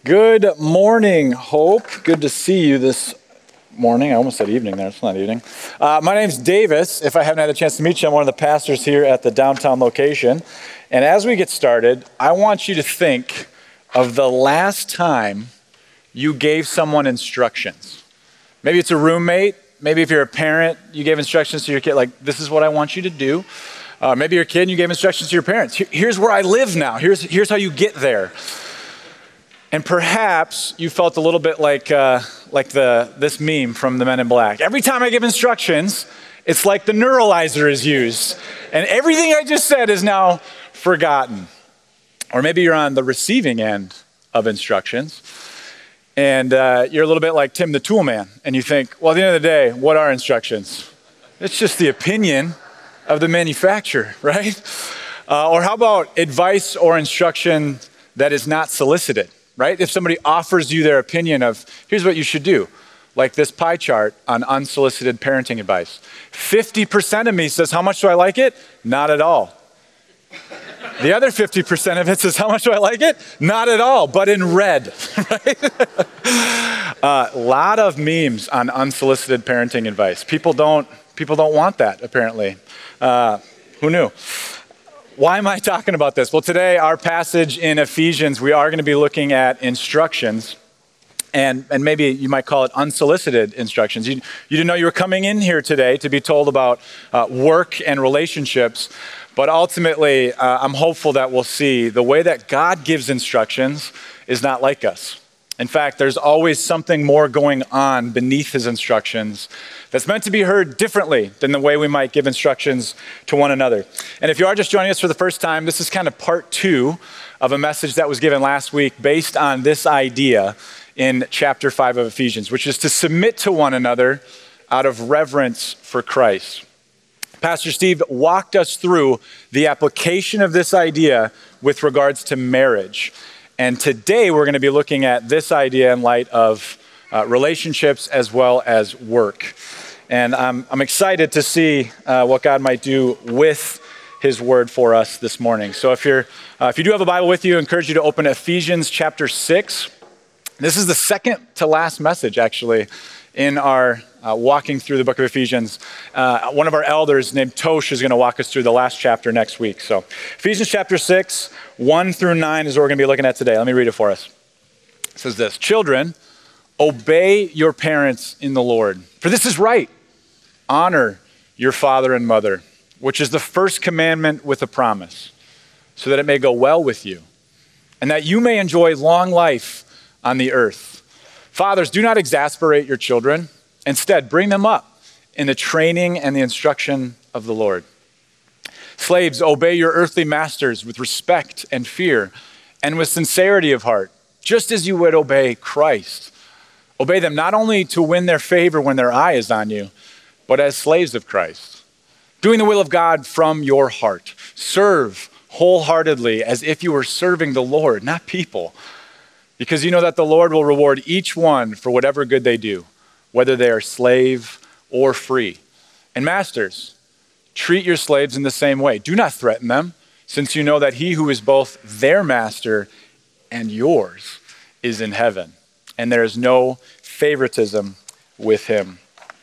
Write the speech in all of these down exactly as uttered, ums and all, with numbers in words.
Good morning, Hope. Good to see you this morning. I almost said evening there. It's not evening. Uh, my name's Davis. If I haven't had a chance to meet you, I'm one of the pastors here at the downtown location. And as we get started, I want you to think of the last time you gave someone instructions. Maybe it's a roommate. Maybe if you're a parent, you gave instructions to your kid, like, this is what I want you to do. Uh, maybe you're a kid and you gave instructions to your parents. Here's where I live now. Here's, here's how you get there. And perhaps you felt a little bit like uh, like the this meme from the Men in Black. Every time I give instructions, it's like the neuralizer is used. And everything I just said is now forgotten. Or maybe you're on the receiving end of instructions. And uh, you're a little bit like Tim the Tool Man. And you think, well, at the end of the day, what are instructions? It's just the opinion of the manufacturer, right? Uh, or how about advice or instruction that is not solicited? Right? If somebody offers you their opinion of, here's what you should do, like this pie chart on unsolicited parenting advice. fifty percent of me says, how much do I like it? Not at all. The other fifty percent of it says, how much do I like it? Not at all, but in red. Right? A uh, lot of memes on unsolicited parenting advice. People don't, people don't want that, apparently. Uh, who knew? Why am I talking about this? Well, today, our passage in Ephesians, we are going to be looking at instructions, and, and maybe you might call it unsolicited instructions. You, you didn't know you were coming in here today to be told about uh, work and relationships, but ultimately, uh, I'm hopeful that we'll see the way that God gives instructions is not like us. In fact, there's always something more going on beneath his instructions that's meant to be heard differently than the way we might give instructions to one another. And if you are just joining us for the first time, this is kind of part two of a message that was given last week based on this idea in chapter five of Ephesians, which is to submit to one another out of reverence for Christ. Pastor Steve walked us through the application of this idea with regards to marriage. And today we're going to be looking at this idea in light of uh, relationships as well as work. And I'm, I'm excited to see uh, what God might do with his word for us this morning. So if you're, uh, if you do have a Bible with you, I encourage you to open Ephesians chapter six. This is the second to last message, actually, in our uh, walking through the book of Ephesians. Uh, one of our elders named Tosh is going to walk us through the last chapter next week. So Ephesians chapter six, one through nine is what we're going to be looking at today. Let me read it for us. It says this: Children, obey your parents in the Lord, for this is right. Honor your father and mother, which is the first commandment with a promise, so that it may go well with you, and that you may enjoy long life on the earth. Fathers, do not exasperate your children. Instead, bring them up in the training and the instruction of the Lord. Slaves, obey your earthly masters with respect and fear and with sincerity of heart, just as you would obey Christ. Obey them not only to win their favor when their eye is on you, but as slaves of Christ, doing the will of God from your heart. Serve wholeheartedly as if you were serving the Lord, not people, because you know that the Lord will reward each one for whatever good they do, whether they are slave or free. And masters, treat your slaves in the same way. Do not threaten them, since you know that he who is both their master and yours is in heaven, and there is no favoritism with him.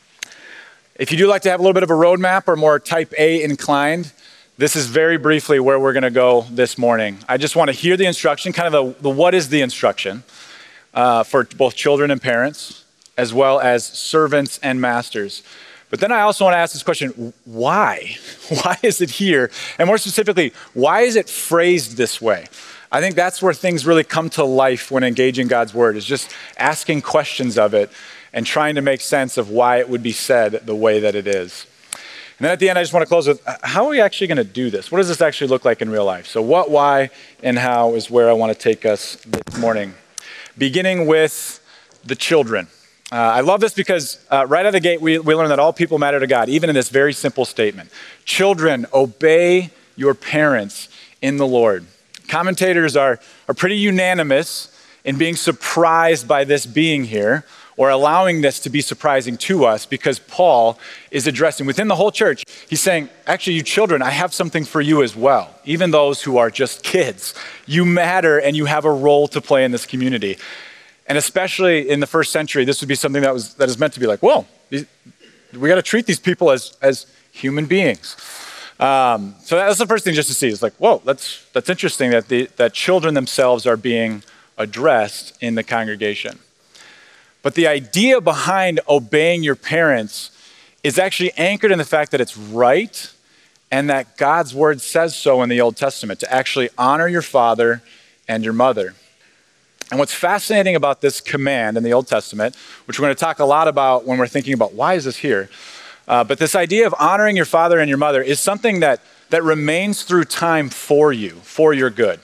If you do like to have a little bit of a roadmap or more type A inclined, this is very briefly where we're going to go this morning. I just want to hear the instruction, kind of the, the what is the instruction uh, for both children and parents, as well as servants and masters. But then I also want to ask this question, why? Why is it here? And more specifically, why is it phrased this way? I think that's where things really come to life when engaging God's word, is just asking questions of it and trying to make sense of why it would be said the way that it is. And then at the end, I just want to close with, how are we actually going to do this? What does this actually look like in real life? So what, why, and how is where I want to take us this morning. Beginning with the children. Uh, I love this because uh, right out of the gate, we, we learn that all people matter to God, even in this very simple statement. Children, obey your parents in the Lord. Commentators are, are pretty unanimous in being surprised by this being here. or allowing this to be surprising to us, because Paul is addressing within the whole church. He's saying, actually, you children, I have something for you as well. Even those who are just kids, you matter and you have a role to play in this community. And especially in the first century, this would be something that was that is meant to be like, whoa, we got to treat these people as as human beings. Um, so that's the first thing just to see. It's like, whoa, that's that's interesting that the that children themselves are being addressed in the congregation. But the idea behind obeying your parents is actually anchored in the fact that it's right and that God's word says so in the Old Testament, to actually honor your father and your mother. And what's fascinating about this command in the Old Testament, which we're going to talk a lot about when we're thinking about why is this here, uh, but this idea of honoring your father and your mother is something that, that remains through time for you, for your good.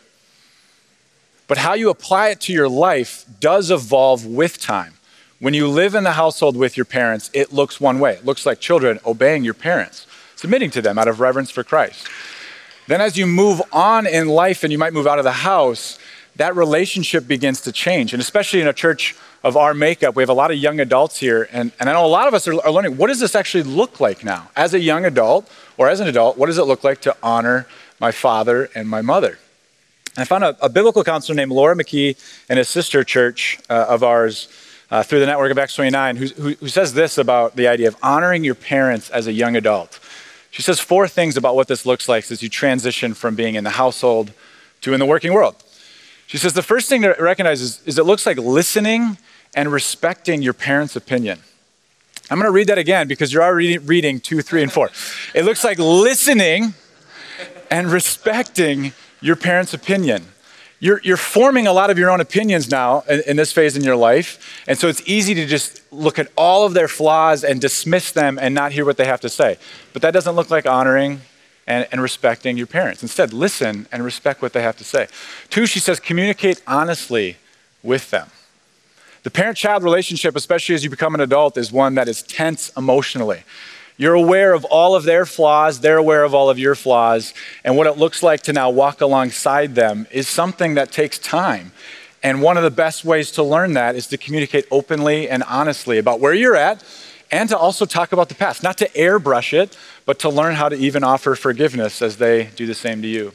But how you apply it to your life does evolve with time. When you live in the household with your parents, it looks one way. It looks like children obeying your parents, submitting to them out of reverence for Christ. Then as you move on in life and you might move out of the house, that relationship begins to change. And especially in a church of our makeup, we have a lot of young adults here. And, and I know a lot of us are, are learning, what does this actually look like now? As a young adult or as an adult, what does it look like to honor my father and my mother? And I found a, a biblical counselor named Laura McKee and a sister church uh, of ours uh, through the network of Acts twenty-nine, who, who, who says this about the idea of honoring your parents as a young adult. She says four things about what this looks like as you transition from being in the household to in the working world. She says the first thing to recognize is, is it looks like listening and respecting your parents' opinion. I'm going to read that again because you're already reading two, three, and four. It looks like listening and respecting your parents' opinion. You're, you're forming a lot of your own opinions now in, in this phase in your life. And so it's easy to just look at all of their flaws and dismiss them and not hear what they have to say. But that doesn't look like honoring And, and respecting your parents. Instead, listen and respect what they have to say. Two, she says, communicate honestly with them. The parent-child relationship, especially as you become an adult, is one that is tense emotionally. You're aware of all of their flaws, they're aware of all of your flaws, and what it looks like to now walk alongside them is something that takes time. And one of the best ways to learn that is to communicate openly and honestly about where you're at, and to also talk about the past, not to airbrush it, but to learn how to even offer forgiveness as they do the same to you.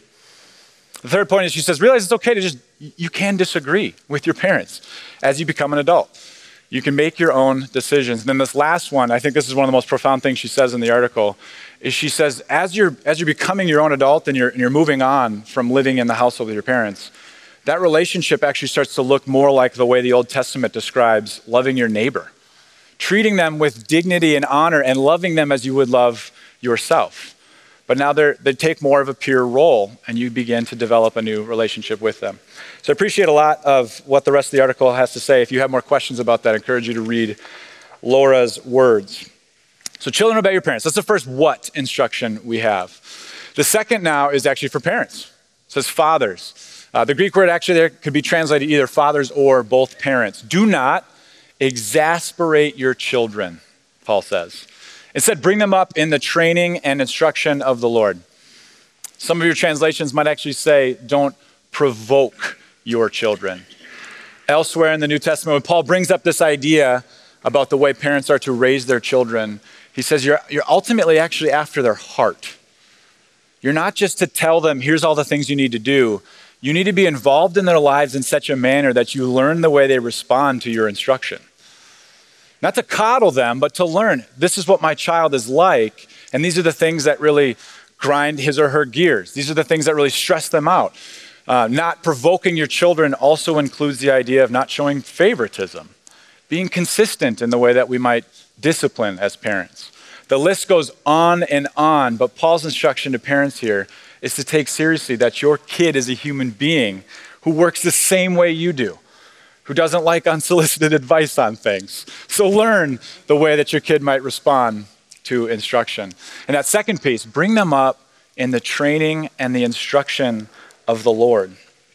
The third point is she says, realize it's okay to just, you can disagree with your parents as you become an adult. You can make your own decisions. And then this last one, I think this is one of the most profound things she says in the article, is she says, as you're, as you're becoming your own adult and you're, and you're moving on from living in the household with your parents, that relationship actually starts to look more like the way the Old Testament describes loving your neighbor. Treating them with dignity and honor and loving them as you would love yourself. But now they they take more of a peer role and you begin to develop a new relationship with them. So I appreciate a lot of what the rest of the article has to say. If you have more questions about that, I encourage you to read Laura's words. So children, obey your parents. That's the first what instruction we have. The second now is actually for parents. It says fathers. Uh, the Greek word actually there could be translated either fathers or both parents. Do not exasperate your children, Paul says. Instead, bring them up in the training and instruction of the Lord. Some of your translations might actually say, don't provoke your children. Elsewhere in the New Testament, when Paul brings up this idea about the way parents are to raise their children, he says, you're, you're ultimately actually after their heart. You're not just to tell them, here's all the things you need to do. You need to be involved in their lives in such a manner that you learn the way they respond to your instruction. Not to coddle them, but to learn, this is what my child is like, and these are the things that really grind his or her gears. These are the things that really stress them out. Uh, not provoking your children also includes the idea of not showing favoritism, being consistent in the way that we might discipline as parents. The list goes on and on, but Paul's instruction to parents here is to take seriously that your kid is a human being who works the same way you do, who doesn't like unsolicited advice on things. So learn the way that your kid might respond to instruction. And that second piece, bring them up in the training and the instruction of the Lord.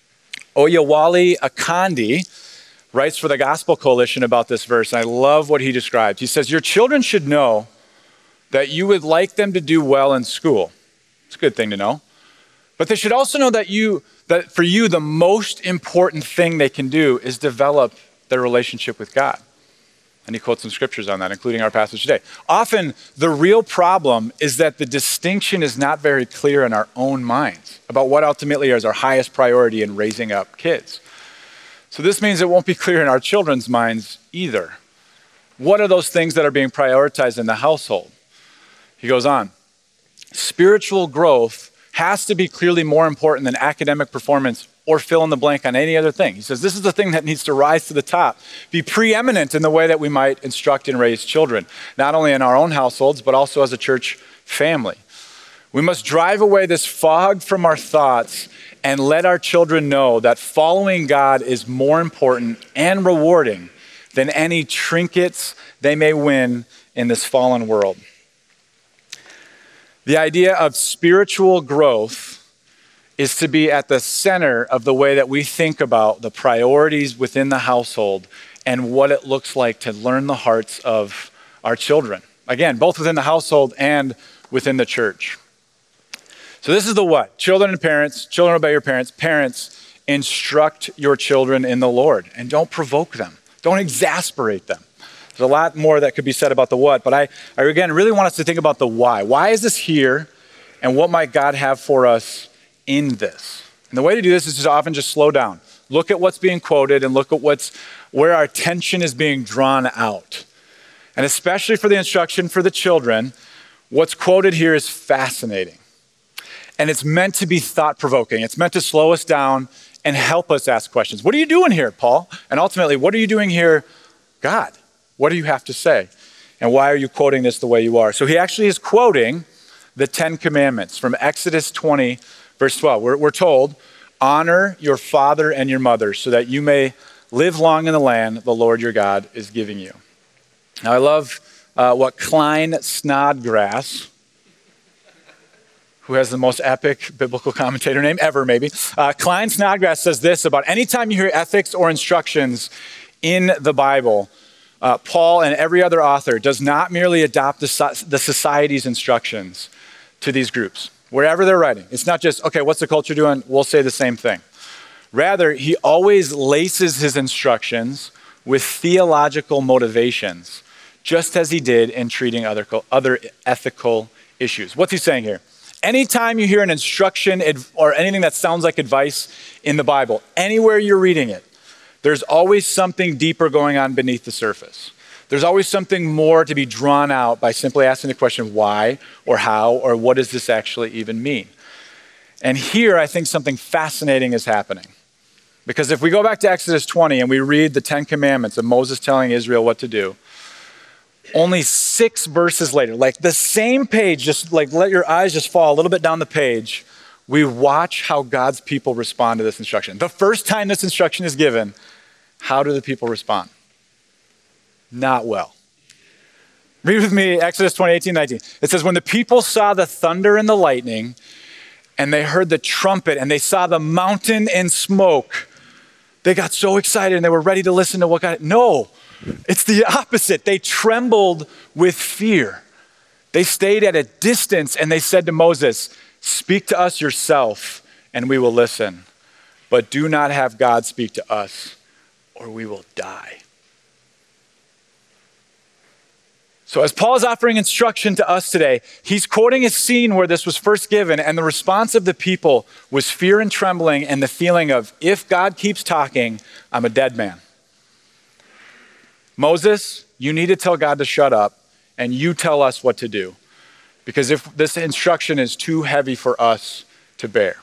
Oyewale Akandi writes for the Gospel Coalition about this verse, and I love what he describes. He says, your children should know that you would like them to do well in school. It's a good thing to know. But they should also know that you, that for you, the most important thing they can do is develop their relationship with God. And he quotes some scriptures on that, including our passage today. Often, the real problem is that the distinction is not very clear in our own minds about what ultimately is our highest priority in raising up kids. So this means it won't be clear in our children's minds either. What are those things that are being prioritized in the household? He goes on. Spiritual growth has to be clearly more important than academic performance or fill in the blank on any other thing. He says this is the thing that needs to rise to the top, be preeminent in the way that we might instruct and raise children, not only in our own households, but also as a church family. We must drive away this fog from our thoughts and let our children know that following God is more important and rewarding than any trinkets they may win in this fallen world. The idea of spiritual growth is to be at the center of the way that we think about the priorities within the household and what it looks like to learn the hearts of our children. Again, both within the household and within the church. So this is the what? Children and parents, children obey your parents. Parents, instruct your children in the Lord and don't provoke them. Don't exasperate them. There's a lot more that could be said about the what, but I, I again really want us to think about the why. Why is this here and what might God have for us in this? And the way to do this is to often just slow down. Look at what's being quoted and look at what's where our attention is being drawn out. And especially for the instruction for the children, what's quoted here is fascinating. And it's meant to be thought-provoking. It's meant to slow us down and help us ask questions. What are you doing here, Paul? And ultimately, what are you doing here, God? What do you have to say? And why are you quoting this the way you are? So he actually is quoting the Ten Commandments from Exodus twenty, verse twelve. We're, we're told, honor your father and your mother so that you may live long in the land the Lord your God is giving you. Now I love uh, what Klyne Snodgrass, who has the most epic biblical commentator name ever maybe. Uh, Klyne Snodgrass says this about anytime you hear ethics or instructions in the Bible, uh, Paul and every other author does not merely adopt the, so- the society's instructions to these groups, wherever they're writing. It's not just, okay, what's the culture doing? We'll say the same thing. Rather, he always laces his instructions with theological motivations, just as he did in treating other, other ethical issues. What's he saying here? Anytime you hear an instruction or anything that sounds like advice in the Bible, anywhere you're reading it, there's always something deeper going on beneath the surface. There's always something more to be drawn out by simply asking the question why or how or what does this actually even mean? And here I think something fascinating is happening. Because if we go back to Exodus twenty and we read the Ten Commandments of Moses telling Israel what to do, only six verses later, like the same page, just like let your eyes just fall a little bit down the page, we watch how God's people respond to this instruction. The first time this instruction is given, how do the people respond? Not well. Read with me Exodus twenty, eighteen, nineteen. It says, when the people saw the thunder and the lightning, and they heard the trumpet, and they saw the mountain in smoke, they got so excited and they were ready to listen to what God, no, it's the opposite. They trembled with fear. They stayed at a distance and they said to Moses, speak to us yourself and we will listen, but do not have God speak to us or we will die. So as Paul is offering instruction to us today, he's quoting a scene where this was first given, and the response of the people was fear and trembling and the feeling of, if God keeps talking, I'm a dead man. Moses, you need to tell God to shut up, and you tell us what to do. Because if this instruction is too heavy for us to bear.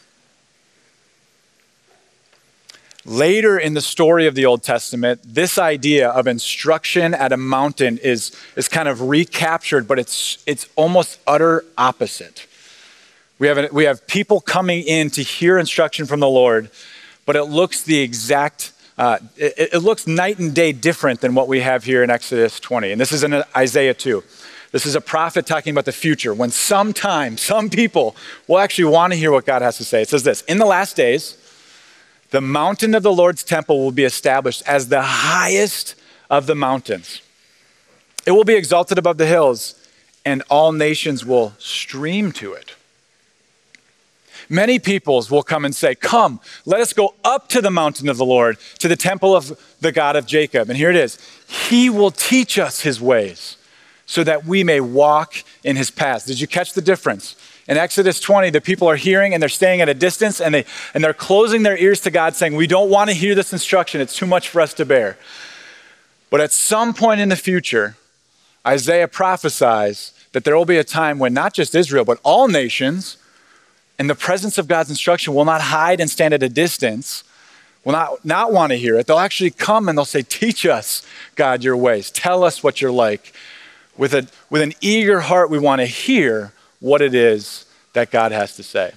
Later in the story of the Old Testament, this idea of instruction at a mountain is, is kind of recaptured, but it's, it's almost utter opposite. We have, a, we have people coming in to hear instruction from the Lord, but it looks the exact, uh, it, it looks night and day different than what we have here in Exodus twenty. And this is in Isaiah two. This is a prophet talking about the future, when sometime, some people will actually want to hear what God has to say. It says this, in the last days, the mountain of the Lord's temple will be established as the highest of the mountains. It will be exalted above the hills, and all nations will stream to it. Many peoples will come and say, come, let us go up to the mountain of the Lord, to the temple of the God of Jacob. And here it is. He will teach us his ways so that we may walk in his paths. Did you catch the difference? In Exodus twenty, the people are hearing and they're staying at a distance and, they, and they're closing their ears to God saying, we don't want to hear this instruction. It's too much for us to bear. But at some point in the future, Isaiah prophesies that there will be a time when not just Israel, but all nations in the presence of God's instruction will not hide and stand at a distance, will not, not want to hear it. They'll actually come and they'll say, teach us, God, your ways. Tell us what you're like. With, a, with an eager heart, we want to hear what it is that God has to say.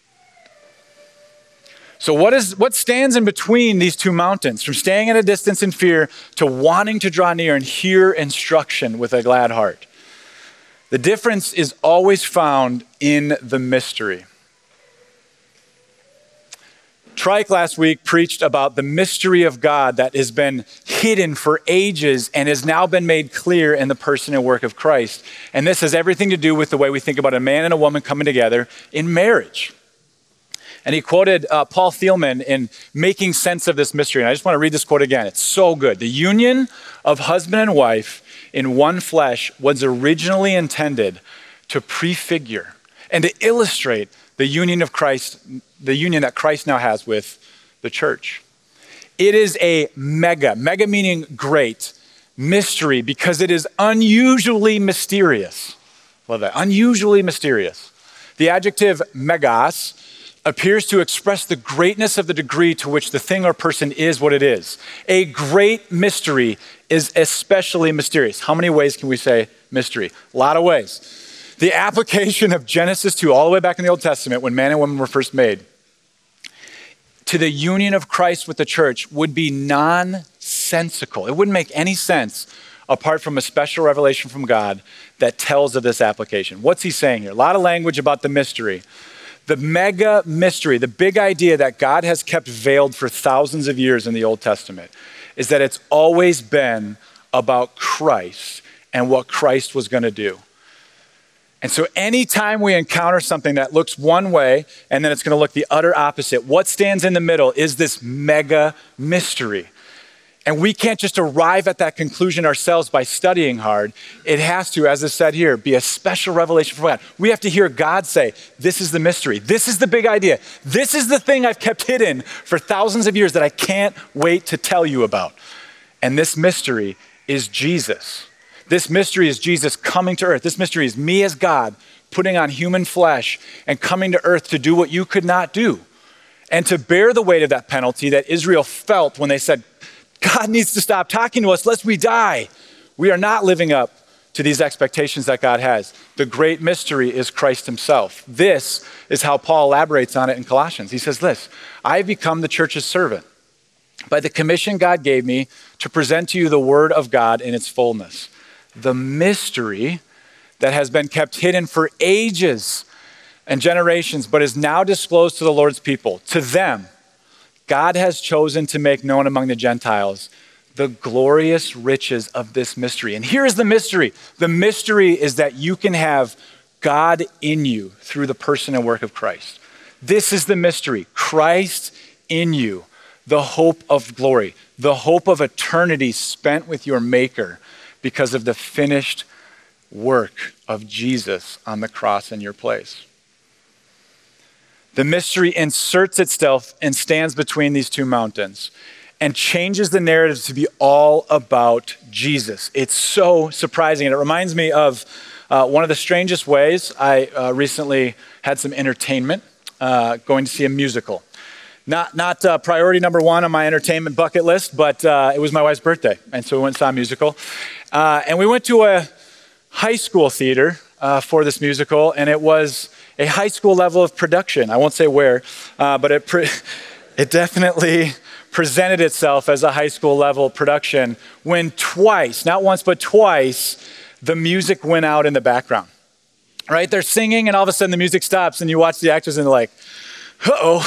So what is what stands in between these two mountains, from staying at a distance in fear to wanting to draw near and hear instruction with a glad heart? The difference is always found in the mystery. Trike last week preached about the mystery of God that has been hidden for ages and has now been made clear in the person and work of Christ. And this has everything to do with the way we think about a man and a woman coming together in marriage. And he quoted uh, Paul Thielman in making sense of this mystery. And I just want to read this quote again. It's so good. The union of husband and wife in one flesh was originally intended to prefigure and to illustrate the union of Christ, the union that Christ now has with the church. It is a mega, mega meaning great, mystery because it is unusually mysterious. Love that, unusually mysterious. The adjective megas appears to express the greatness of the degree to which the thing or person is what it is. A great mystery is especially mysterious. How many ways can we say mystery? A lot of ways. The application of Genesis two, all the way back in the Old Testament, when man and woman were first made, to the union of Christ with the church would be nonsensical. It wouldn't make any sense apart from a special revelation from God that tells of this application. What's he saying here? A lot of language about the mystery. The mega mystery, the big idea that God has kept veiled for thousands of years in the Old Testament is that it's always been about Christ and what Christ was going to do. And so anytime we encounter something that looks one way and then it's going to look the utter opposite, what stands in the middle is this mega mystery. And we can't just arrive at that conclusion ourselves by studying hard. It has to, as is said here, be a special revelation from God. We have to hear God say, this is the mystery. This is the big idea. This is the thing I've kept hidden for thousands of years that I can't wait to tell you about. And this mystery is Jesus. This mystery is Jesus coming to earth. This mystery is me as God putting on human flesh and coming to earth to do what you could not do and to bear the weight of that penalty that Israel felt when they said, God needs to stop talking to us lest we die. We are not living up to these expectations that God has. The great mystery is Christ himself. This is how Paul elaborates on it in Colossians. He says this, I have become the church's servant by the commission God gave me to present to you the word of God in its fullness. The mystery that has been kept hidden for ages and generations, but is now disclosed to the Lord's people. To them, God has chosen to make known among the Gentiles the glorious riches of this mystery. And here is the mystery. The mystery is that you can have God in you through the person and work of Christ. This is the mystery. Christ in you, the hope of glory, the hope of eternity spent with your Maker because of the finished work of Jesus on the cross in your place. The mystery inserts itself and stands between these two mountains and changes the narrative to be all about Jesus. It's so surprising. And it reminds me of uh, one of the strangest ways. I uh, recently had some entertainment uh, going to see a musical. Not not uh, priority number one on my entertainment bucket list, but uh, it was my wife's birthday. And so we went and saw a musical. Uh, and we went to a high school theater uh, for this musical, and it was a high school level of production. I won't say where, uh, but it pre- it definitely presented itself as a high school level production when twice, not once, but twice, the music went out in the background. Right? They're singing, and all of a sudden the music stops, and you watch the actors, and they're like, uh-oh.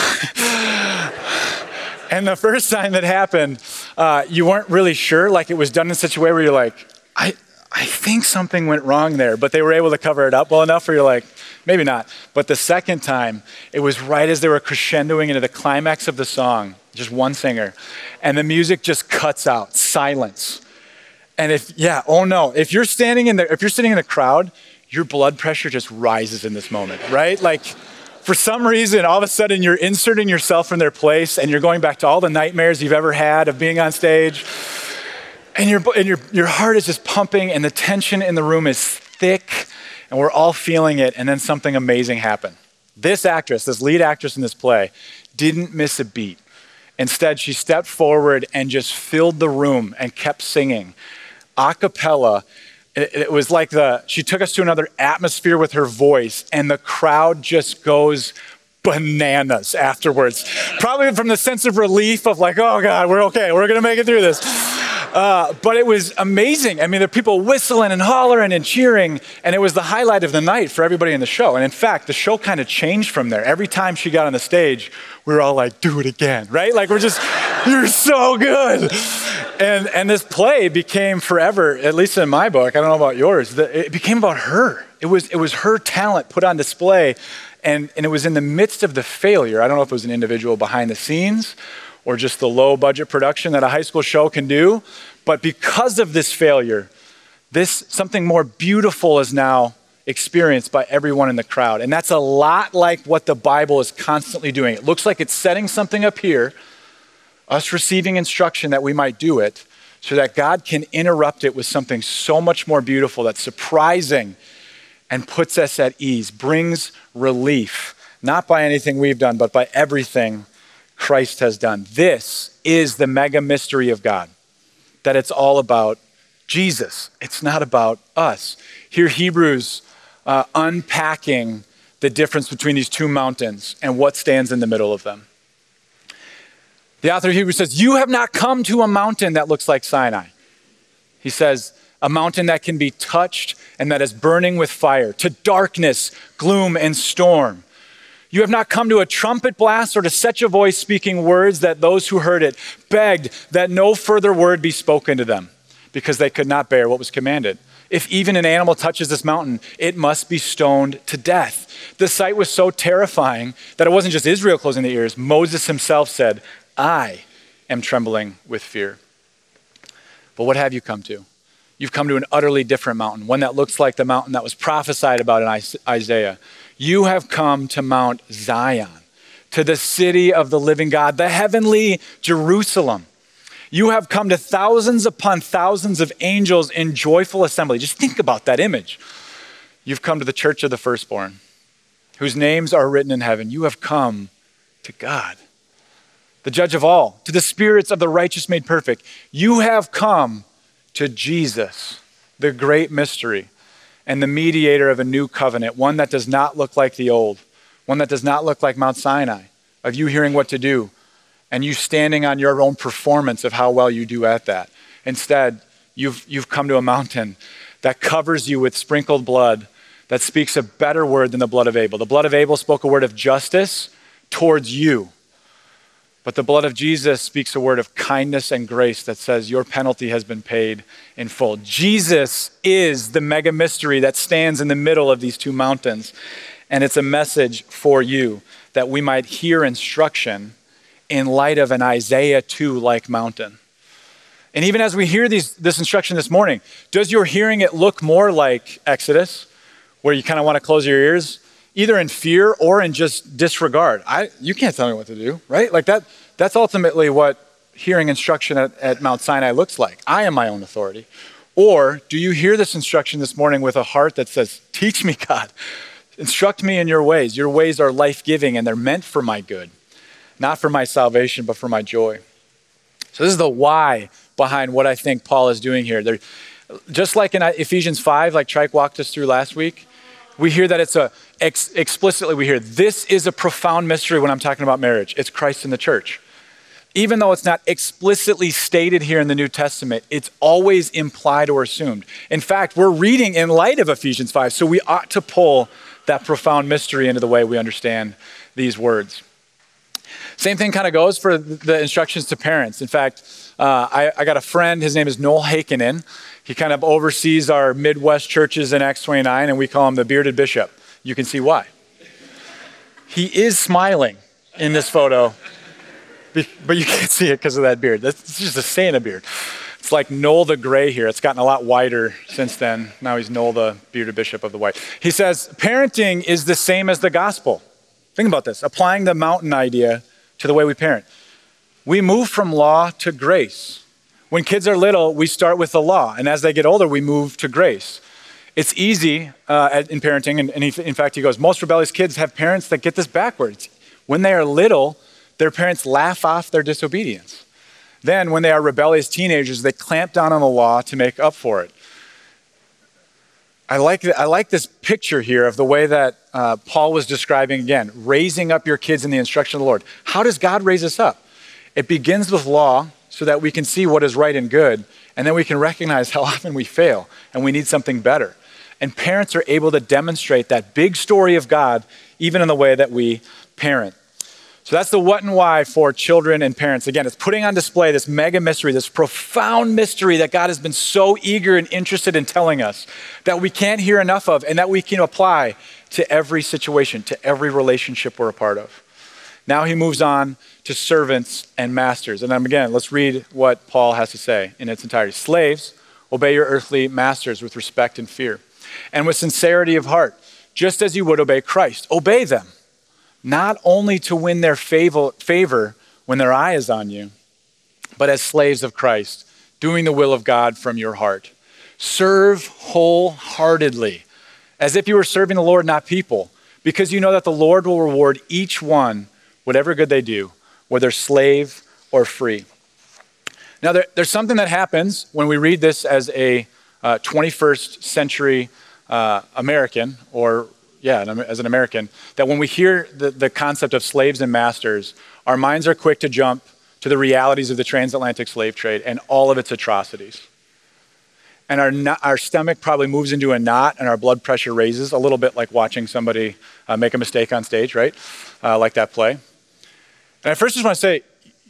And the first time that happened, uh, you weren't really sure, like it was done in such a way where you're like, I I think something went wrong there, but they were able to cover it up well enough where you're like, maybe not. But the second time, it was right as they were crescendoing into the climax of the song, just one singer, and the music just cuts out, silence. And if, yeah, oh no, if you're standing in the, if you're sitting in a crowd, your blood pressure just rises in this moment, right? Like, for some reason, all of a sudden you're inserting yourself in their place and you're going back to all the nightmares you've ever had of being on stage. And your, and your, your heart is just pumping and the tension in the room is thick and we're all feeling it, and then something amazing happened. This actress, this lead actress in this play, didn't miss a beat. Instead, she stepped forward and just filled the room and kept singing. A cappella, it, it was like the, she took us to another atmosphere with her voice, and the crowd just goes bananas afterwards. Probably from the sense of relief of like, oh God, we're okay, we're gonna make it through this. Uh, but it was amazing. I mean, there were people whistling and hollering and cheering, and it was the highlight of the night for everybody in the show. And in fact, the show kind of changed from there. Every time she got on the stage, we were all like, do it again, right? Like, we're just, you're so good. And and this play became forever, at least in my book, I don't know about yours, the, it became about her. It was, it was her talent put on display, and, and it was in the midst of the failure. I don't know if it was an individual behind the scenes or just the low budget production that a high school show can do. But because of this failure, this something more beautiful is now experienced by everyone in the crowd. And that's a lot like what the Bible is constantly doing. It looks like it's setting something up here, us receiving instruction that we might do it, so that God can interrupt it with something so much more beautiful that's surprising and puts us at ease, brings relief, not by anything we've done, but by everything Christ has done. This is the mega mystery of God, that it's all about Jesus. It's not about us. Here, Hebrews uh, unpacking the difference between these two mountains and what stands in the middle of them. The author of Hebrews says, you have not come to a mountain that looks like Sinai. He says, a mountain that can be touched and that is burning with fire, to darkness, gloom, and storm. You have not come to a trumpet blast or to such a voice speaking words that those who heard it begged that no further word be spoken to them, because they could not bear what was commanded. If even an animal touches this mountain, it must be stoned to death. The sight was so terrifying that it wasn't just Israel closing their ears. Moses himself said, I am trembling with fear. But what have you come to? You've come to an utterly different mountain, one that looks like the mountain that was prophesied about in Isaiah. You have come to Mount Zion, to the city of the living God, the heavenly Jerusalem. You have come to thousands upon thousands of angels in joyful assembly. Just think about that image. You've come to the church of the firstborn, whose names are written in heaven. You have come to God, the judge of all, to the spirits of the righteous made perfect. You have come to Jesus, the great mystery, and the mediator of a new covenant, one that does not look like the old, one that does not look like Mount Sinai, of you hearing what to do and you standing on your own performance of how well you do at that. Instead, you've, you've come to a mountain that covers you with sprinkled blood that speaks a better word than the blood of Abel. The blood of Abel spoke a word of justice towards you, but the blood of Jesus speaks a word of kindness and grace that says your penalty has been paid in full. Jesus is the mega mystery that stands in the middle of these two mountains. And it's a message for you that we might hear instruction in light of an Isaiah two-like mountain. And even as we hear these, this instruction this morning, does your hearing it look more like Exodus, where you kind of want to close your ears? Either in fear or in just disregard. I, you can't tell me what to do, right? Like that, that's ultimately what hearing instruction at, at Mount Sinai looks like. I am my own authority. Or do you hear this instruction this morning with a heart that says, teach me, God, instruct me in your ways. Your ways are life-giving and they're meant for my good, not for my salvation, but for my joy. So this is the why behind what I think Paul is doing here. They're, just like in Ephesians five, like Trike walked us through last week, we hear that it's a, ex, explicitly we hear, this is a profound mystery when I'm talking about marriage. It's Christ and the church. Even though it's not explicitly stated here in the New Testament, it's always implied or assumed. In fact, we're reading in light of Ephesians five, so we ought to pull that profound mystery into the way we understand these words. Same thing kind of goes for the instructions to parents. In fact, uh, I, I got a friend, his name is Noel Hakenen. He kind of oversees our Midwest churches in Acts twenty-nine, and we call him the bearded bishop. You can see why. He is smiling in this photo, but you can't see it because of that beard. That's just a Santa beard. It's like Noel the Gray here. It's gotten a lot whiter since then. Now he's Noel the bearded bishop of the white. He says, parenting is the same as the gospel. Think about this, applying the mountain idea to the way we parent. We move from law to grace. When kids are little, we start with the law, and as they get older, we move to grace. It's easy uh, in parenting, and, and he, in fact, he goes, most rebellious kids have parents that get this backwards. When they are little, their parents laugh off their disobedience. Then, when they are rebellious teenagers, they clamp down on the law to make up for it. I like, I like this picture here of the way that uh, Paul was describing, again, raising up your kids in the instruction of the Lord. How does God raise us up? It begins with law so that we can see what is right and good, and then we can recognize how often we fail and we need something better. And parents are able to demonstrate that big story of God even in the way that we parent. So that's the what and why for children and parents. Again, it's putting on display this mega mystery, this profound mystery that God has been so eager and interested in telling us that we can't hear enough of and that we can apply to every situation, to every relationship we're a part of. Now he moves on to servants and masters. And then again, let's read what Paul has to say in its entirety. Slaves, obey your earthly masters with respect and fear, and with sincerity of heart, just as you would obey Christ. Obey them. Not only to win their favor, favor when their eye is on you, but as slaves of Christ, doing the will of God from your heart. Serve wholeheartedly, as if you were serving the Lord, not people, because you know that the Lord will reward each one whatever good they do, whether slave or free. Now, there, there's something that happens when we read this as a uh, twenty-first century uh, American, or Yeah, as an American, that when we hear the, the concept of slaves and masters, our minds are quick to jump to the realities of the transatlantic slave trade and all of its atrocities. And our, our stomach probably moves into a knot and our blood pressure raises, a little bit like watching somebody uh, make a mistake on stage, right? Uh, like that play. And I first just want to say,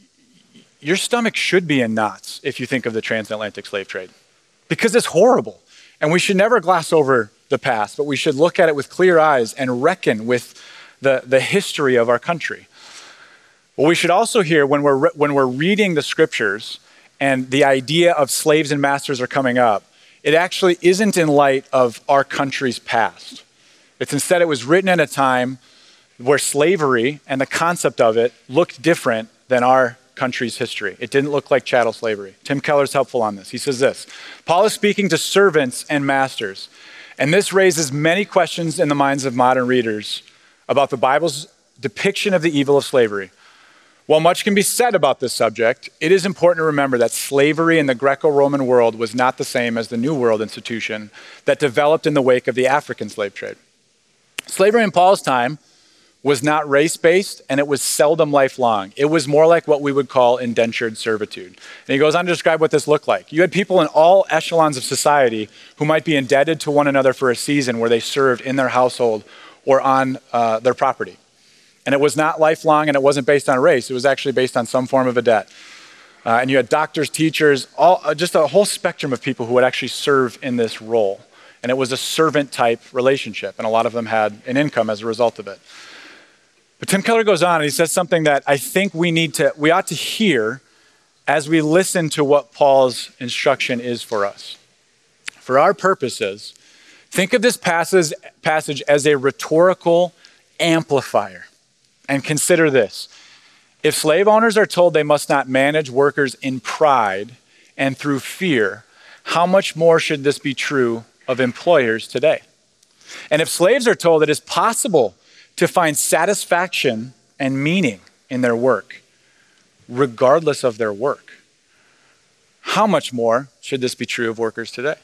your stomach should be in knots if you think of the transatlantic slave trade, because it's horrible. And we should never gloss over the past, but we should look at it with clear eyes and reckon with the, the history of our country. What we should also hear when we're, re- when we're reading the scriptures and the idea of slaves and masters are coming up, it actually isn't in light of our country's past. It's instead, it was written at a time where slavery and the concept of it looked different than our country's history. It didn't look like chattel slavery. Tim Keller's helpful on this. He says this, Paul is speaking to servants and masters. And this raises many questions in the minds of modern readers about the Bible's depiction of the evil of slavery. While much can be said about this subject, it is important to remember that slavery in the Greco-Roman world was not the same as the New World institution that developed in the wake of the African slave trade. Slavery in Paul's time was not race-based, and it was seldom lifelong. It was more like what we would call indentured servitude. And he goes on to describe what this looked like. You had people in all echelons of society who might be indebted to one another for a season where they served in their household or on uh, their property. And it was not lifelong, and it wasn't based on race. It was actually based on some form of a debt. Uh, and you had doctors, teachers, all, uh, just a whole spectrum of people who would actually serve in this role. And it was a servant-type relationship, and a lot of them had an income as a result of it. But Tim Keller goes on and he says something that I think we need to, we ought to hear as we listen to what Paul's instruction is for us. For our purposes, think of this passage, passage as a rhetorical amplifier. And consider this. If slave owners are told they must not manage workers in pride and through fear, how much more should this be true of employers today? And if slaves are told it is possible to find satisfaction and meaning in their work, regardless of their work, how much more should this be true of workers today?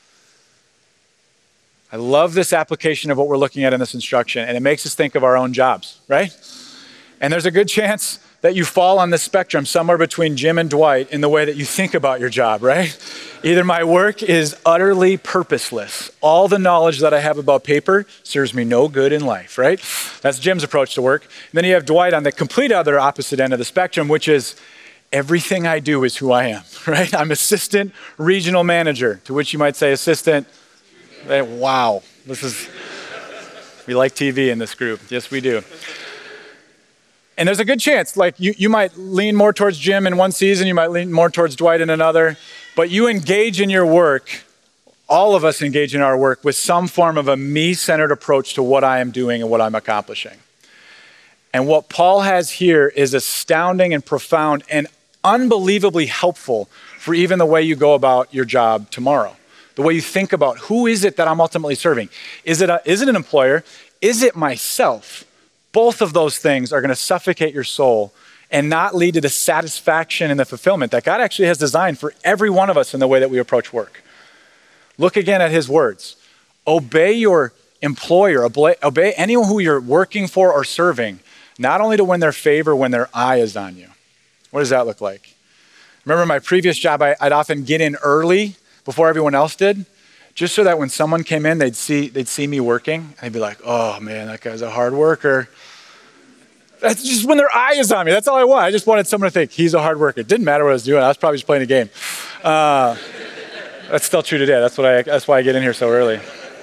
I love this application of what we're looking at in this instruction, and it makes us think of our own jobs, right? And there's a good chance that you fall on the spectrum somewhere between Jim and Dwight in the way that you think about your job, right? Either my work is utterly purposeless. All the knowledge that I have about paper serves me no good in life, right? That's Jim's approach to work. And then you have Dwight on the complete other opposite end of the spectrum, which is everything I do is who I am, right? I'm assistant regional manager, to which you might say assistant. Wow, this is, we like T V in this group. Yes, we do. And there's a good chance, like you, you might lean more towards Jim in one season, you might lean more towards Dwight in another, but you engage in your work, all of us engage in our work with some form of a me-centered approach to what I am doing and what I'm accomplishing. And what Paul has here is astounding and profound and unbelievably helpful for even the way you go about your job tomorrow. The way you think about who is it that I'm ultimately serving? Is it, a, is it an employer? Is it myself? Both of those things are going to suffocate your soul and not lead to the satisfaction and the fulfillment that God actually has designed for every one of us in the way that we approach work. Look again at his words. Obey your employer, obey, obey anyone who you're working for or serving, not only to win their favor when their eye is on you. What does that look like? Remember in my previous job, I, I'd often get in early before everyone else did, just so that when someone came in, they'd see they'd see me working, and they'd be like, oh man, that guy's a hard worker. That's just when their eye is on me. That's all I want. I just wanted someone to think he's a hard worker. It didn't matter what I was doing. I was probably just playing a game. Uh, that's still true today. That's what I. That's why I get in here so early.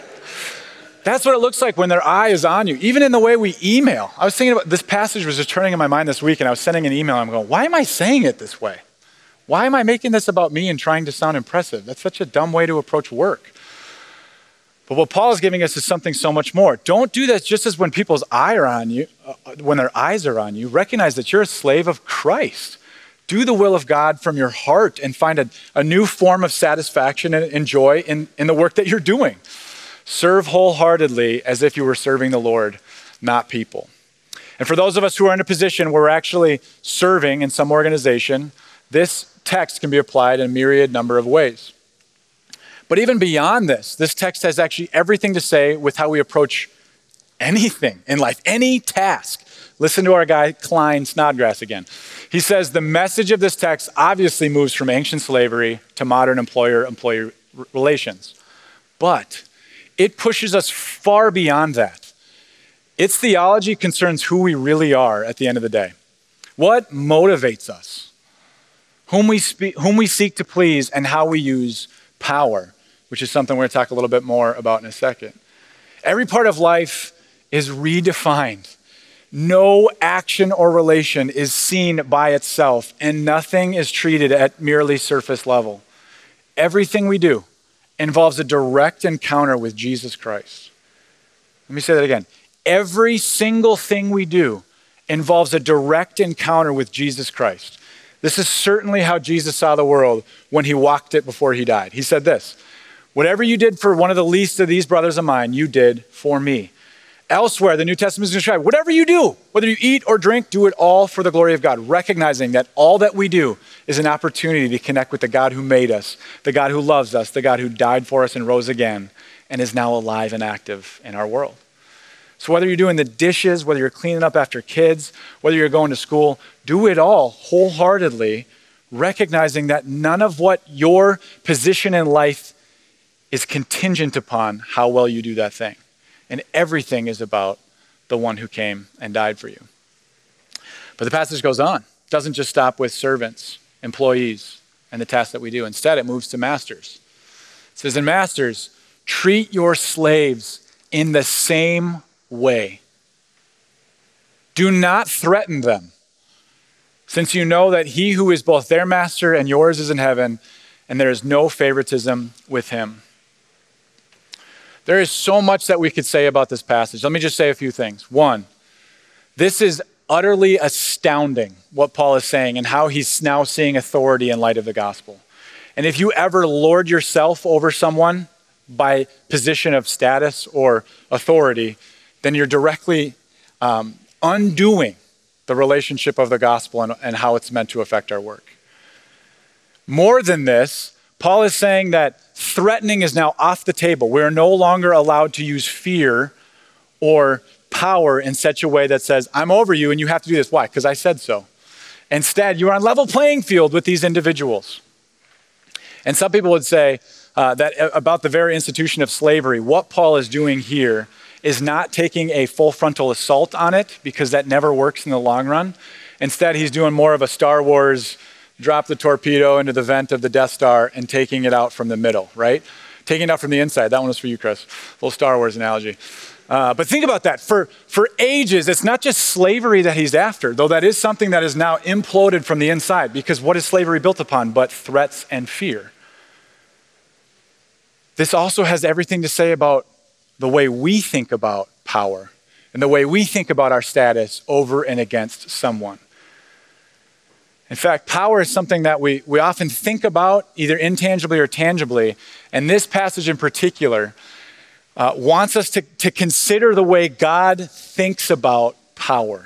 That's what it looks like when their eye is on you, even in the way we email. I was thinking about this passage was just turning in my mind this week, and I was sending an email, and I'm going, why am I saying it this way? Why am I making this about me and trying to sound impressive? That's such a dumb way to approach work. But what Paul is giving us is something so much more. Don't do that just as when people's eye are on you, uh, when their eyes are on you. Recognize that you're a slave of Christ. Do the will of God from your heart and find a, a new form of satisfaction and, and joy in, in the work that you're doing. Serve wholeheartedly as if you were serving the Lord, not people. And for those of us who are in a position where we're actually serving in some organization, this text can be applied in a myriad number of ways. But even beyond this, this text has actually everything to say with how we approach anything in life, any task. Listen to our guy, Klein Snodgrass again. He says the message of this text obviously moves from ancient slavery to modern employer-employee relations. But it pushes us far beyond that. Its theology concerns who we really are at the end of the day. What motivates us? Whom we, speak, whom we seek to please, and how we use power, which is something we're going to talk a little bit more about in a second. Every part of life is redefined. No action or relation is seen by itself, and nothing is treated at merely surface level. Everything we do involves a direct encounter with Jesus Christ. Let me say that again. Every single thing we do involves a direct encounter with Jesus Christ. This is certainly how Jesus saw the world when he walked it before he died. He said this, whatever you did for one of the least of these brothers of mine, you did for me. Elsewhere, the New Testament is described, whatever you do, whether you eat or drink, do it all for the glory of God, recognizing that all that we do is an opportunity to connect with the God who made us, the God who loves us, the God who died for us and rose again and is now alive and active in our world. So whether you're doing the dishes, whether you're cleaning up after kids, whether you're going to school, do it all wholeheartedly, recognizing that none of what your position in life is contingent upon how well you do that thing. And everything is about the one who came and died for you. But the passage goes on. It doesn't just stop with servants, employees, and the tasks that we do. Instead, it moves to masters. It says, and masters, treat your slaves in the same way. Do not threaten them, since you know that he who is both their master and yours is in heaven, and there is no favoritism with him. There is so much that we could say about this passage. Let me just say a few things. One, this is utterly astounding what Paul is saying and how he's now seeing authority in light of the gospel. And if you ever lord yourself over someone by position of status or authority, then you're directly um, undoing the relationship of the gospel and, and how it's meant to affect our work. More than this, Paul is saying that threatening is now off the table. We are no longer allowed to use fear or power in such a way that says, I'm over you and you have to do this. Why? Because I said so. Instead, you are on level playing field with these individuals. And some people would say uh, that about the very institution of slavery, what Paul is doing here is not taking a full frontal assault on it, because that never works in the long run. Instead, he's doing more of a Star Wars, drop the torpedo into the vent of the Death Star and taking it out from the middle, right? Taking it out from the inside. That one was for you, Chris. A little Star Wars analogy. Uh, but think about that. For, for ages, it's not just slavery that he's after, though that is something that is now imploded from the inside, because what is slavery built upon but threats and fear? This also has everything to say about the way we think about power and the way we think about our status over and against someone. In fact, power is something that we, we often think about either intangibly or tangibly. And this passage in particular uh, wants us to, to consider the way God thinks about power.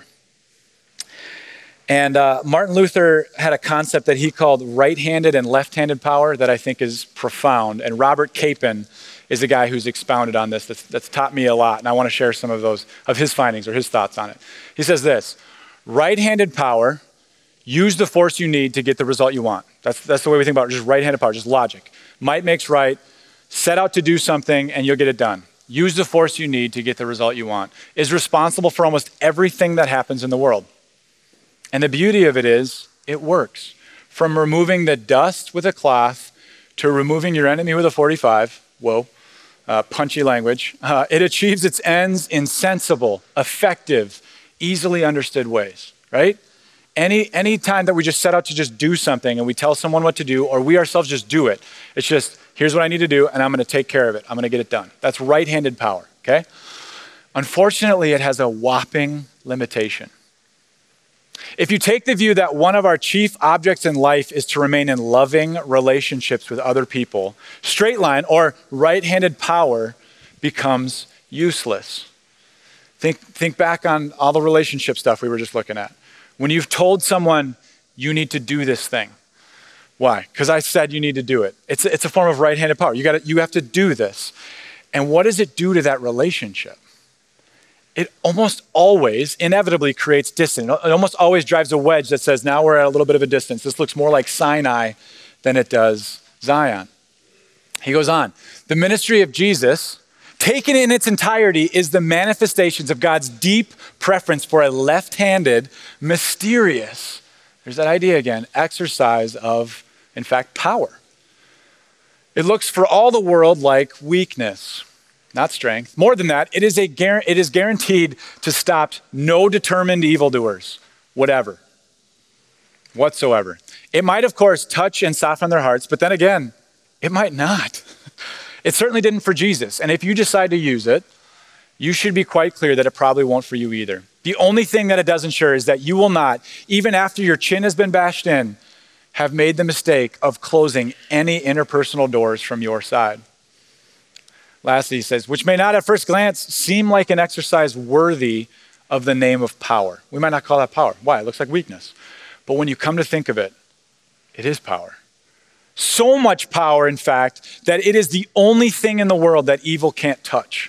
And uh, Martin Luther had a concept that he called right-handed and left-handed power that I think is profound. And Robert Capon is a guy who's expounded on this, that's, that's taught me a lot. And I want to share some of those, of his findings or his thoughts on it. He says this: right-handed power, use the force you need to get the result you want. That's, that's the way we think about it, just right-handed power, just logic. Might makes right, set out to do something and you'll get it done. Use the force you need to get the result you want. Is responsible for almost everything that happens in the world. And the beauty of it is, it works. From removing the dust with a cloth to removing your enemy with a forty-five, whoa, uh, punchy language, uh, it achieves its ends in sensible, effective, easily understood ways, right? Any any time that we just set out to just do something and we tell someone what to do, or we ourselves just do it, it's just, here's what I need to do and I'm gonna take care of it. I'm gonna get it done. That's right-handed power, okay? Unfortunately, it has a whopping limitation. If you take the view that one of our chief objects in life is to remain in loving relationships with other people, straight line or right-handed power becomes useless. Think, think back on all the relationship stuff we were just looking at. When you've told someone, you need to do this thing. Why? Because I said you need to do it. It's, it's a form of right-handed power. You got you have to do this. And what does it do to that relationship? It almost always inevitably creates distance. It almost always drives a wedge that says, now we're at a little bit of a distance. This looks more like Sinai than it does Zion. He goes on, the ministry of Jesus, taken in its entirety, is the manifestations of God's deep preference for a left-handed, mysterious, there's that idea again, exercise of, in fact, power. It looks for all the world like weakness, not strength. More than that, it is, a, it is guaranteed to stop no determined evildoers, whatever, whatsoever. It might, of course, touch and soften their hearts, but then again, it might not. It certainly didn't for Jesus. And if you decide to use it, you should be quite clear that it probably won't for you either. The only thing that it does ensure is that you will not, even after your chin has been bashed in, have made the mistake of closing any interpersonal doors from your side. Lastly, he says, which may not at first glance seem like an exercise worthy of the name of power. We might not call that power. Why? It looks like weakness. But when you come to think of it, it is power. So much power, in fact, that it is the only thing in the world that evil can't touch.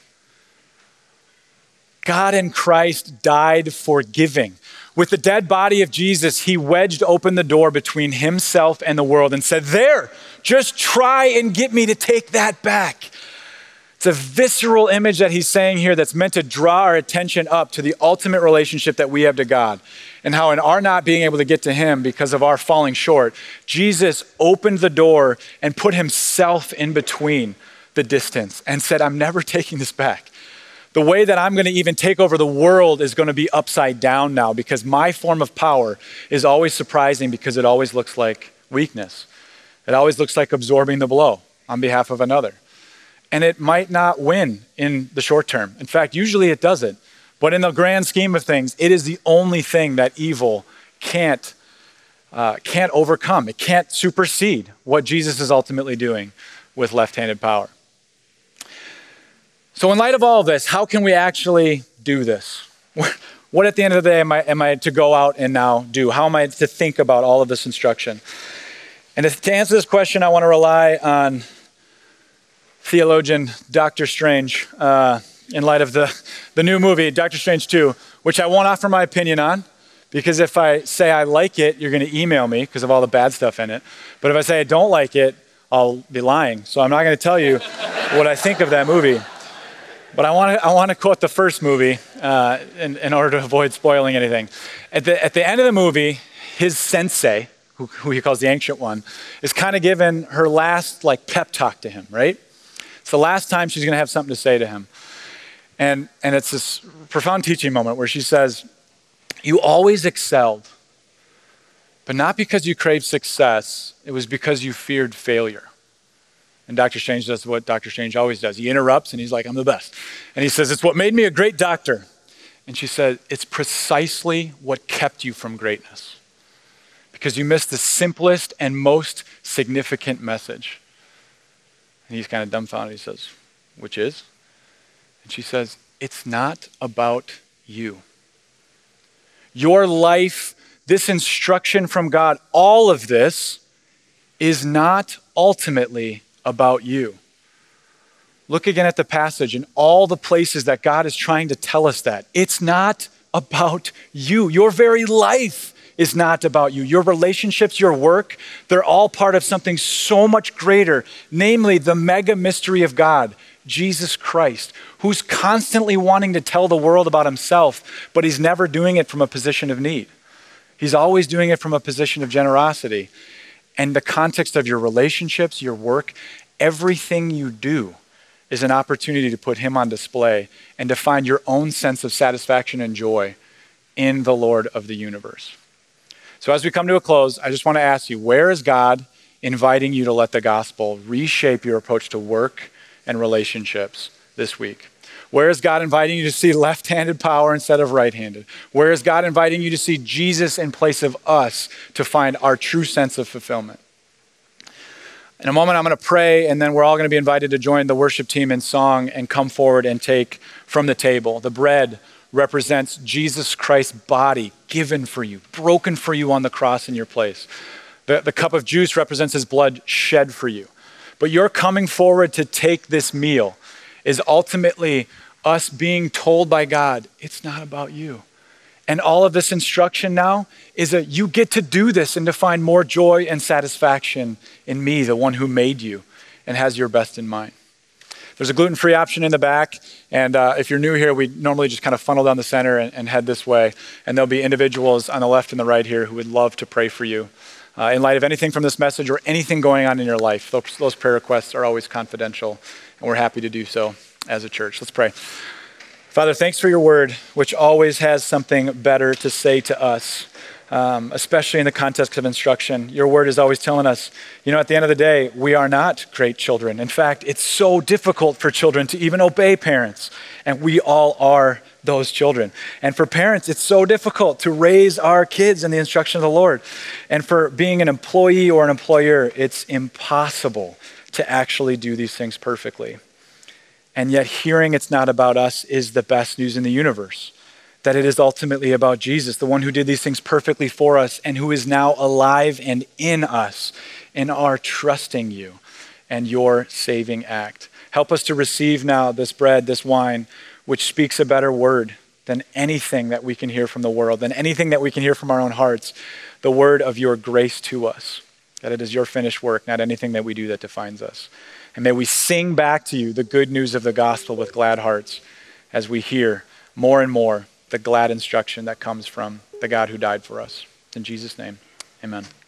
God in Christ died for giving. With the dead body of Jesus, he wedged open the door between himself and the world and said, there, just try and get me to take that back. It's a visceral image that he's saying here that's meant to draw our attention up to the ultimate relationship that we have to God, and how in our not being able to get to him because of our falling short, Jesus opened the door and put himself in between the distance and said, I'm never taking this back. The way that I'm going to even take over the world is going to be upside down now, because my form of power is always surprising because it always looks like weakness. It always looks like absorbing the blow on behalf of another. And it might not win in the short term. In fact, usually it doesn't. But in the grand scheme of things, it is the only thing that evil can't, uh, can't overcome. It can't supersede what Jesus is ultimately doing with left-handed power. So in light of all of this, how can we actually do this? What at the end of the day am I, am I to go out and now do? How am I to think about all of this instruction? And to answer this question, I want to rely on theologian Doctor Strange, uh, in light of the, the new movie, Doctor Strange two, which I won't offer my opinion on Because if I say I like it, you're going to email me because of all the bad stuff in it. But if I say I don't like it, I'll be lying. So I'm not going to tell you what I think of that movie. But I want to I want to quote the first movie uh, in, in order to avoid spoiling anything. At the, at the end of the movie, his sensei, who, who he calls the Ancient One, is kind of giving her last like pep talk to him, right? It's the last time she's going to have something to say to him. And, and it's this profound teaching moment where she says, you always excelled, but not because you craved success. It was because you feared failure. And Doctor Strange does what Doctor Strange always does. He interrupts and he's like, I'm the best. And he says, it's what made me a great doctor. And she said, it's precisely what kept you from greatness. Because you missed the simplest and most significant message. And he's kind of dumbfounded. He says, which is? And she says, it's not about you. Your life, this instruction from God, all of this is not ultimately about you. Look again at the passage and all the places that God is trying to tell us that. It's not about you. Your very life is not about you. Your relationships, your work, they're all part of something so much greater, namely the mega mystery of God, Jesus Christ, who's constantly wanting to tell the world about himself, but he's never doing it from a position of need. He's always doing it from a position of generosity. And the context of your relationships, your work, everything you do is an opportunity to put him on display and to find your own sense of satisfaction and joy in the Lord of the universe. So as we come to a close, I just want to ask you, where is God inviting you to let the gospel reshape your approach to work and relationships this week? Where is God inviting you to see left-handed power instead of right-handed? Where is God inviting you to see Jesus in place of us to find our true sense of fulfillment? In a moment, I'm going to pray, and then we're all going to be invited to join the worship team in song and come forward and take from the table. The bread represents Jesus Christ's body given for you, broken for you on the cross in your place. The, the cup of juice represents his blood shed for you. But your coming forward to take this meal is ultimately us being told by God, it's not about you. And all of this instruction now is that you get to do this and to find more joy and satisfaction in me, the one who made you and has your best in mind. There's a gluten-free option in the back. And uh, if you're new here, we normally just kind of funnel down the center and, and head this way. And there'll be individuals on the left and the right here who would love to pray for you. Uh, in light of anything from this message or anything going on in your life, those, those prayer requests are always confidential, and we're happy to do so as a church. Let's pray. Father, thanks for your word, which always has something better to say to us, um, especially in the context of instruction. Your word is always telling us, you know, at the end of the day, we are not great children. In fact, it's so difficult for children to even obey parents, and we all are those children. And for parents, it's so difficult to raise our kids in the instruction of the Lord. And for being an employee or an employer, it's impossible to actually do these things perfectly. And yet hearing it's not about us is the best news in the universe, that it is ultimately about Jesus, the one who did these things perfectly for us and who is now alive and in us in our trusting you and your saving act. Help us to receive now this bread, this wine, which speaks a better word than anything that we can hear from the world, than anything that we can hear from our own hearts, the word of your grace to us, that it is your finished work, not anything that we do that defines us. And may we sing back to you the good news of the gospel with glad hearts as we hear more and more the glad instruction that comes from the God who died for us. In Jesus' name, amen.